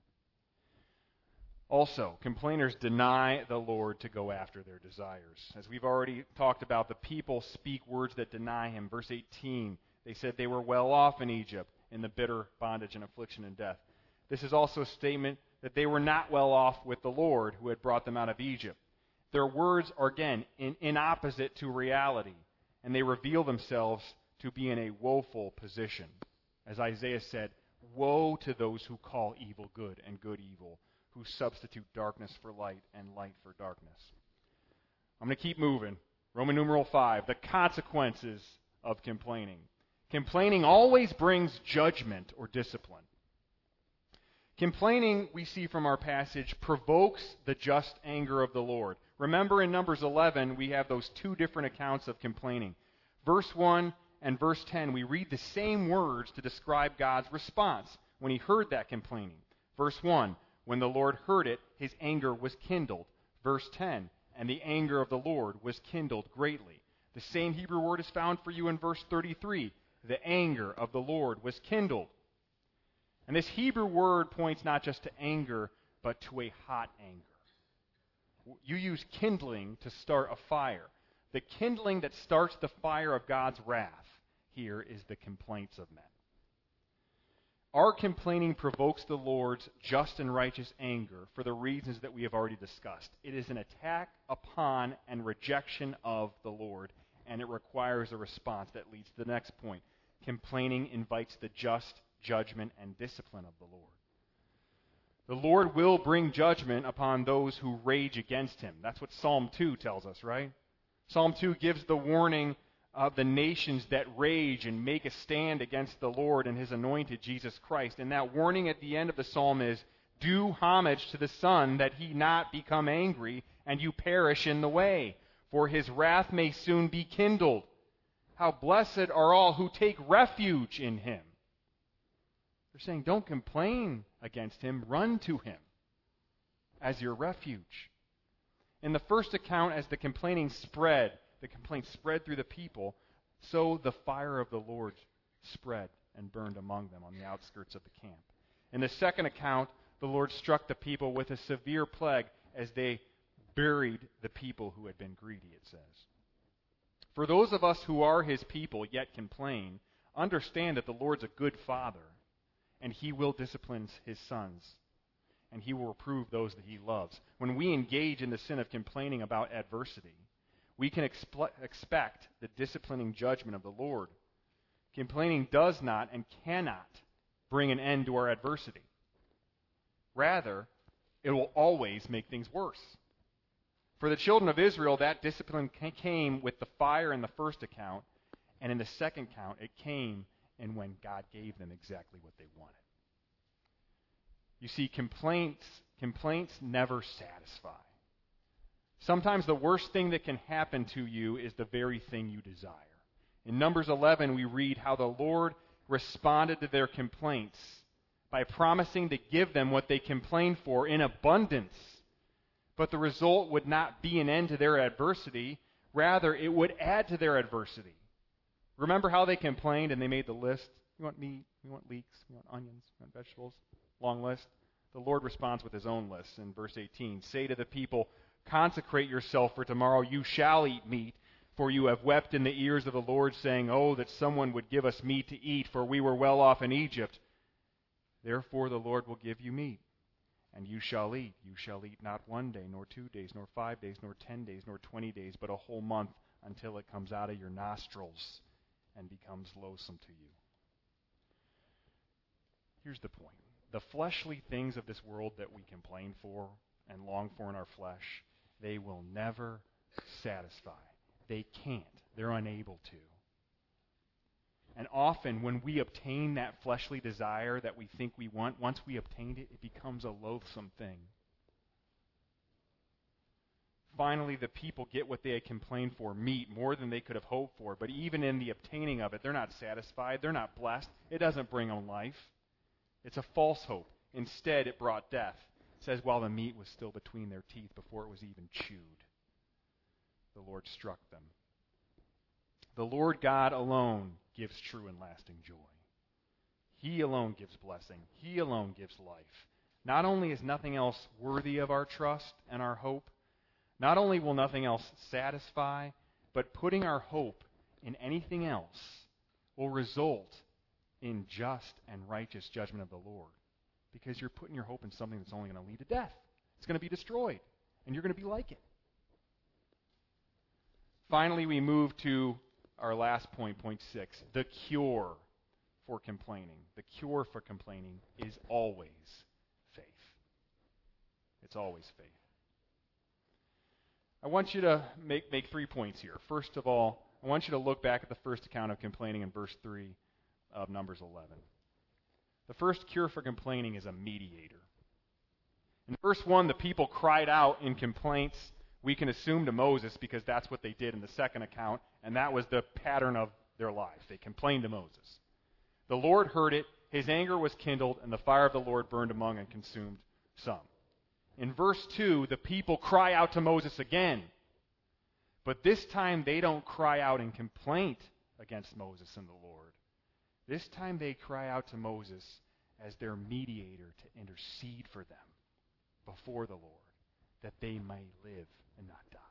Also, complainers deny the Lord to go after their desires. As we've already talked about, the people speak words that deny Him. Verse 18, they said they were well off in Egypt in the bitter bondage and affliction and death. This is also a statement that they were not well off with the Lord who had brought them out of Egypt. Their words are, again, in opposite to reality, and they reveal themselves to be in a woeful position. As Isaiah said, woe to those who call evil good and good evil, who substitute darkness for light and light for darkness. I'm going to keep moving. Roman numeral 5, the consequences of complaining. Complaining always brings judgment or discipline. Complaining, we see from our passage, provokes the just anger of the Lord. Remember in Numbers 11, we have those two different accounts of complaining. Verse 1 and verse 10, we read the same words to describe God's response when He heard that complaining. Verse 1, when the Lord heard it, His anger was kindled. Verse 10, and the anger of the Lord was kindled greatly. The same Hebrew word is found for you in verse 33. The anger of the Lord was kindled. And this Hebrew word points not just to anger, but to a hot anger. You use kindling to start a fire. The kindling that starts the fire of God's wrath here is the complaints of men. Our complaining provokes the Lord's just and righteous anger for the reasons that we have already discussed. It is an attack upon and rejection of the Lord, and it requires a response that leads to the next point. Complaining invites the just judgment and discipline of the Lord. The Lord will bring judgment upon those who rage against Him. That's what Psalm 2 tells us, right? Psalm 2 gives the warning of the nations that rage and make a stand against the Lord and His anointed, Jesus Christ. And that warning at the end of the psalm is, do homage to the Son, that He not become angry, and you perish in the way, for His wrath may soon be kindled. How blessed are all who take refuge in Him. They're saying, don't complain against Him, run to Him as your refuge. In the first account, as the complaints spread through the people, so the fire of the Lord spread and burned among them on the outskirts of the camp. In the second account, the Lord struck the people with a severe plague as they buried the people who had been greedy, it says. For those of us who are His people yet complain, understand that the Lord's a good Father, and He will discipline His sons, and He will reprove those that He loves. When we engage in the sin of complaining about adversity, we can expect the disciplining judgment of the Lord. Complaining does not and cannot bring an end to our adversity. Rather, it will always make things worse. For the children of Israel, that discipline came with the fire in the first account, and in the second account, it came in when God gave them exactly what they wanted. You see, complaints never satisfy. Sometimes the worst thing that can happen to you is the very thing you desire. In Numbers 11, we read how the Lord responded to their complaints by promising to give them what they complained for in abundance. But the result would not be an end to their adversity. Rather, it would add to their adversity. Remember how they complained and they made the list? We want meat, we want leeks, we want onions, we want vegetables. Long list. The Lord responds with his own list in verse 18. Say to the people, consecrate yourself, for tomorrow you shall eat meat. For you have wept in the ears of the Lord, saying, oh, that someone would give us meat to eat, for we were well off in Egypt. Therefore the Lord will give you meat, and you shall eat. You shall eat not 1 day, nor 2 days, nor 5 days, nor 10 days, nor 20 days, but a whole month, until it comes out of your nostrils and becomes loathsome to you. Here's the point. The fleshly things of this world that we complain for and long for in our flesh, they will never satisfy. They can't. They're unable to. And often when we obtain that fleshly desire that we think we want, once we obtained it, it becomes a loathsome thing. Finally, the people get what they had complained for, meat, more than they could have hoped for. But even in the obtaining of it, they're not satisfied. They're not blessed. It doesn't bring them life. It's a false hope. Instead, it brought death. It says, while the meat was still between their teeth before it was even chewed, the Lord struck them. The Lord God alone gives true and lasting joy. He alone gives blessing. He alone gives life. Not only is nothing else worthy of our trust and our hope, not only will nothing else satisfy, but putting our hope in anything else will result in just and righteous judgment of the Lord. Because you're putting your hope in something that's only going to lead to death. It's going to be destroyed, and you're going to be like it. Finally, we move to our last point, point 6, the cure for complaining. The cure for complaining is always faith. It's always faith. I want you to make 3 points here. First of all, I want you to look back at the first account of complaining in verse 3 of Numbers 11. The first cure for complaining is a mediator. In verse 1, the people cried out in complaints. We can assume to Moses because that's what they did in the second account, and that was the pattern of their life. They complained to Moses. The Lord heard it, his anger was kindled, and the fire of the Lord burned among and consumed some. In verse 2, the people cry out to Moses again, but this time they don't cry out in complaint against Moses and the Lord. This time they cry out to Moses as their mediator to intercede for them before the Lord, that they may live and not die.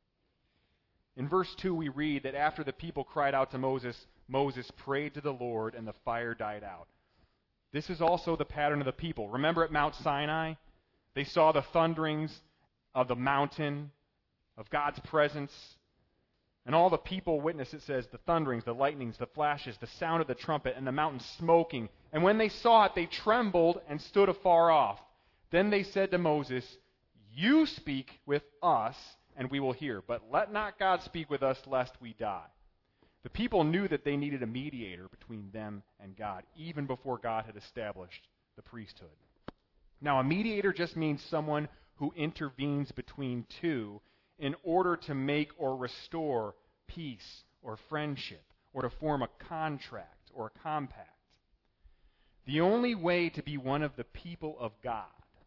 In verse 2 we read that after the people cried out to Moses, Moses prayed to the Lord and the fire died out. This is also the pattern of the people. Remember at Mount Sinai, they saw the thunderings of the mountain, of God's presence, and all the people witnessed, it says, the thunderings, the lightnings, the flashes, the sound of the trumpet, and the mountain smoking. And when they saw it, they trembled and stood afar off. Then they said to Moses, you speak with us, and we will hear. But let not God speak with us, lest we die. The people knew that they needed a mediator between them and God, even before God had established the priesthood. Now, a mediator just means someone who intervenes between two in order to make or restore peace or friendship, or to form a contract or a compact. The only way to be one of the people of God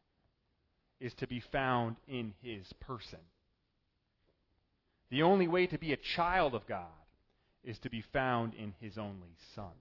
is to be found in his person. The only way to be a child of God is to be found in his only Son,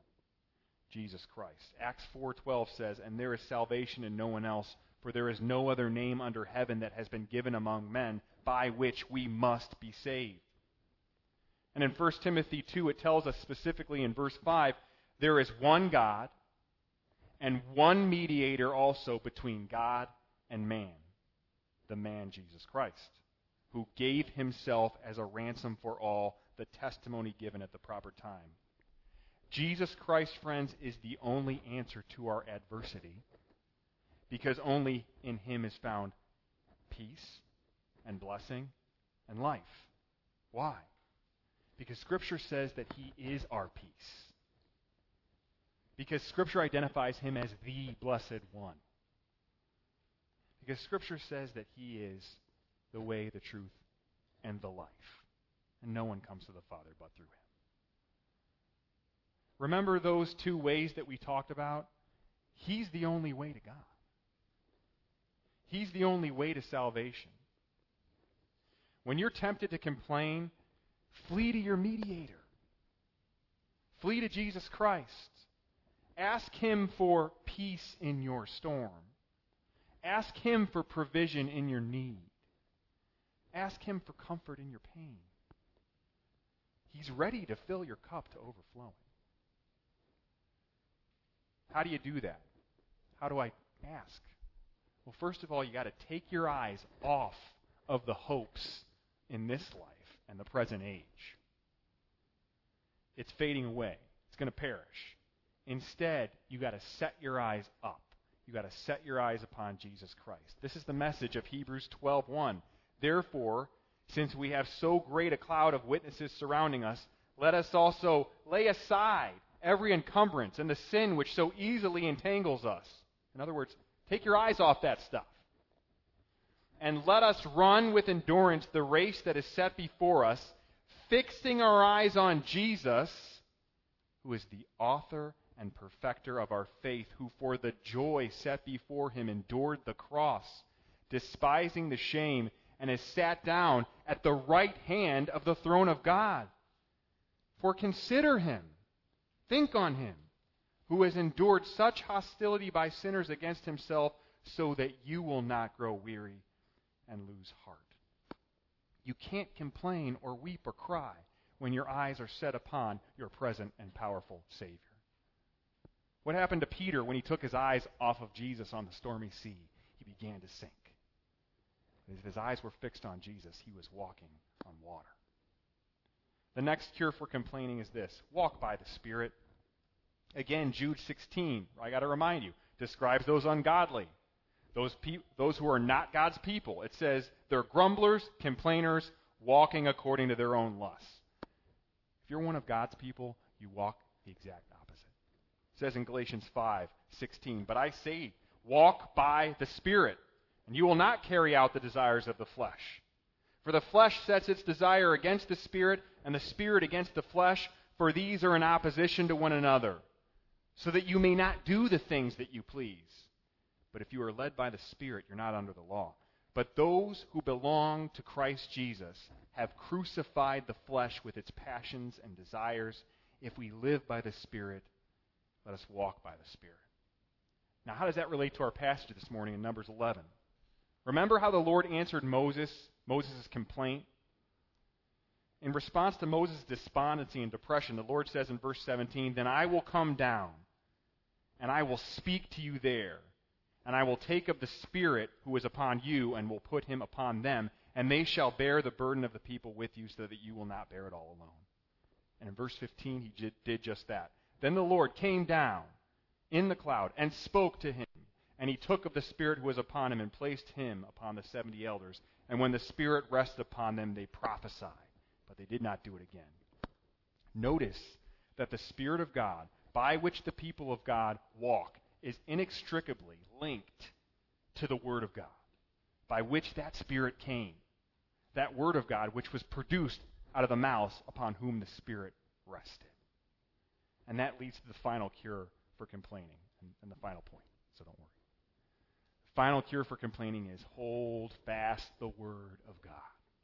Jesus Christ. Acts 4:12 says, and there is salvation in no one else, for there is no other name under heaven that has been given among men by which we must be saved. And in 1 Timothy 2, it tells us specifically in verse 5, there is one God and one mediator also between God and man, the man Jesus Christ, who gave himself as a ransom for all, the testimony given at the proper time. Jesus Christ, friends, is the only answer to our adversity, because only in him is found peace and blessing and life. Why? Because Scripture says that he is our peace. Because Scripture identifies him as the Blessed One. Because Scripture says that he is the way, the truth, and the life. And no one comes to the Father but through him. Remember those 2 ways that we talked about? He's the only way to God. He's the only way to salvation. When you're tempted to complain, flee to your mediator. Flee to Jesus Christ. Ask Him for peace in your storm. Ask Him for provision in your need. Ask Him for comfort in your pain. He's ready to fill your cup to overflowing. How do you do that? How do I ask? Well, first of all, you got to take your eyes off of the hopes in this life and the present age. It's fading away. It's going to perish. Instead, you got to set your eyes up. You got to set your eyes upon Jesus Christ. This is the message of Hebrews 12:1. Therefore, since we have so great a cloud of witnesses surrounding us, let us also lay aside every encumbrance and the sin which so easily entangles us. In other words, take your eyes off that stuff. And let us run with endurance the race that is set before us, fixing our eyes on Jesus, who is the author and perfecter of our faith, who for the joy set before him endured the cross, despising the shame, and has sat down at the right hand of the throne of God. For consider him, think on him, who has endured such hostility by sinners against himself, so that you will not grow weary and lose heart. You can't complain or weep or cry when your eyes are set upon your present and powerful Savior. What happened to Peter when he took his eyes off of Jesus on the stormy sea? He began to sink. If his eyes were fixed on Jesus, he was walking on water. The next cure for complaining is this: walk by the Spirit. Again, Jude 16, I got to remind you, describes those ungodly, those who are not God's people. It says they're grumblers, complainers, walking according to their own lusts. If you're one of God's people, you walk the exact opposite. It says in Galatians 5:16, but I say, walk by the Spirit, and you will not carry out the desires of the flesh. For the flesh sets its desire against the Spirit, and the Spirit against the flesh, for these are in opposition to one another, so that you may not do the things that you please. But if you are led by the Spirit, you're not under the law. But those who belong to Christ Jesus have crucified the flesh with its passions and desires. If we live by the Spirit, let us walk by the Spirit. Now, how does that relate to our passage this morning in Numbers 11? Remember how the Lord answered Moses' complaint? In response to Moses' despondency and depression, the Lord says in verse 17, then I will come down, and I will speak to you there, and I will take of the Spirit who is upon you, and will put him upon them, and they shall bear the burden of the people with you, so that you will not bear it all alone. And in verse 15, he did just that. Then the Lord came down in the cloud and spoke to him. And he took of the Spirit who was upon him and placed him upon the 70 elders. And when the Spirit rested upon them, they prophesied. But they did not do it again. Notice that the Spirit of God, by which the people of God walk, is inextricably linked to the Word of God, by which that Spirit came. That Word of God, which was produced out of the mouths upon whom the Spirit rested. And that leads to the final cure for complaining, and the final point, so don't worry. The final cure for complaining is hold fast the Word of God.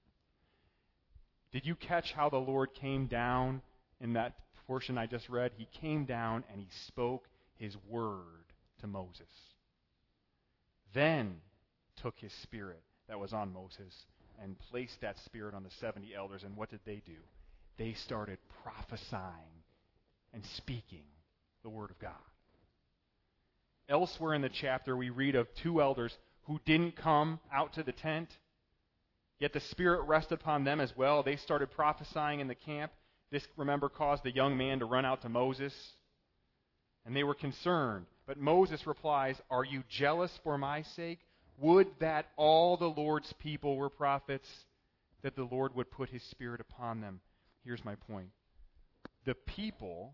Did you catch how the Lord came down in that portion I just read? He came down and he spoke his word to Moses. Then took his Spirit that was on Moses and placed that Spirit on the 70 elders. And what did they do? They started prophesying and speaking the Word of God. Elsewhere in the chapter, we read of 2 elders who didn't come out to the tent, yet the Spirit rested upon them as well. They started prophesying in the camp. This, remember, caused the young man to run out to Moses, and they were concerned. But Moses replies, are you jealous for my sake? Would that all the Lord's people were prophets, that the Lord would put his Spirit upon them. Here's my point. The people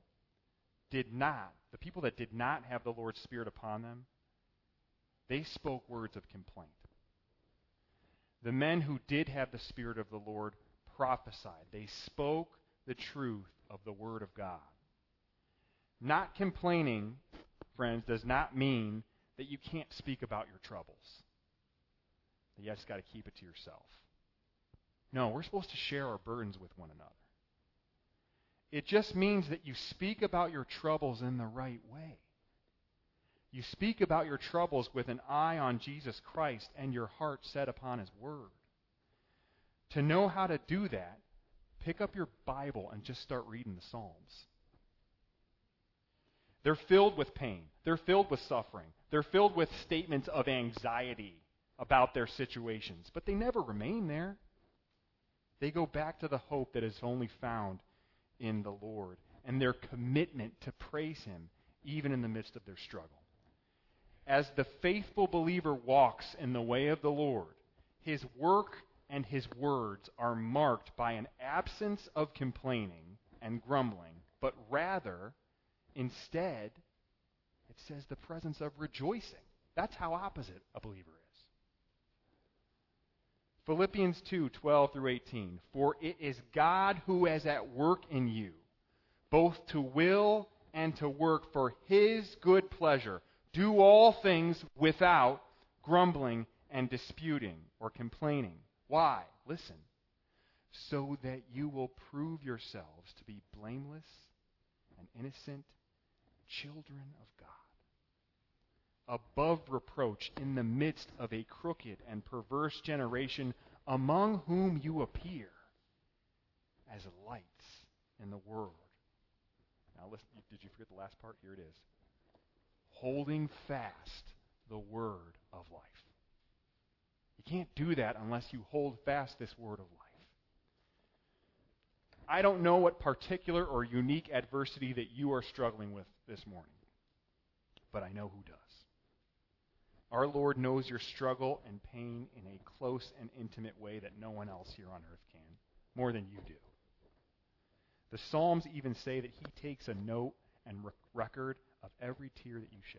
that did not have the Lord's Spirit upon them, they spoke words of complaint. The men who did have the Spirit of the Lord prophesied. They spoke the truth of the Word of God. Not complaining, friends, does not mean that you can't speak about your troubles. You just got to keep it to yourself. No, we're supposed to share our burdens with one another. It just means that you speak about your troubles in the right way. You speak about your troubles with an eye on Jesus Christ and your heart set upon His Word. To know how to do that, pick up your Bible and just start reading the Psalms. They're filled with pain. They're filled with suffering. They're filled with statements of anxiety about their situations. But they never remain there. They go back to the hope that is only found in the Lord and their commitment to praise Him even in the midst of their struggle. As the faithful believer walks in the way of the Lord, his work and his words are marked by an absence of complaining and grumbling, but rather, instead, it says the presence of rejoicing. That's how opposite a believer is. Philippians 2:12 through 18. For it is God who is at work in you, both to will and to work for His good pleasure. Do all things without grumbling and disputing or complaining. Why? Listen. So that you will prove yourselves to be blameless and innocent children of God, above reproach in the midst of a crooked and perverse generation, among whom you appear as lights in the world. Now listen, did you forget the last part? Here it is. Holding fast the word of life. You can't do that unless you hold fast this word of life. I don't know what particular or unique adversity that you are struggling with this morning, but I know who does. Our Lord knows your struggle and pain in a close and intimate way that no one else here on earth can, more than you do. The Psalms even say that He takes a note and record of every tear that you shed.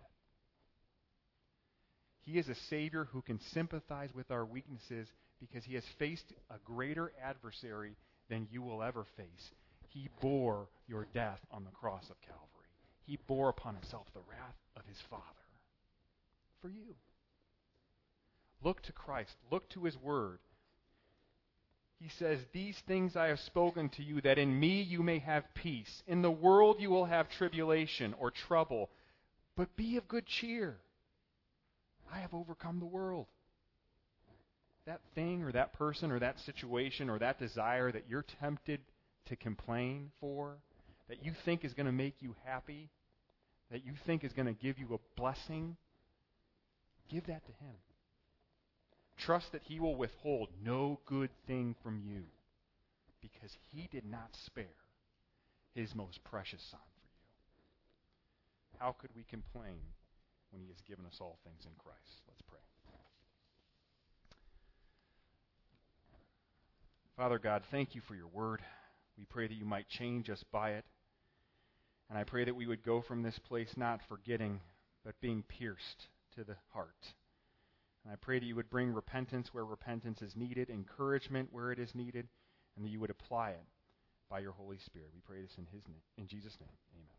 He is a Savior who can sympathize with our weaknesses because He has faced a greater adversary than you will ever face. He bore your death on the cross of Calvary. He bore upon Himself the wrath of His Father for you. Look to Christ. Look to His Word. He says, these things I have spoken to you, that in me you may have peace. In the world you will have tribulation or trouble, but be of good cheer. I have overcome the world. That thing or that person or that situation or that desire that you're tempted to complain for, that you think is going to make you happy, that you think is going to give you a blessing, give that to Him. Trust that He will withhold no good thing from you because He did not spare His most precious Son for you. How could we complain when He has given us all things in Christ? Let's pray. Father God, thank You for Your Word. We pray that You might change us by it. And I pray that we would go from this place not forgetting, but being pierced to the heart. And I pray that You would bring repentance where repentance is needed, encouragement where it is needed, and that You would apply it by Your Holy Spirit. We pray this in Jesus' name. Amen.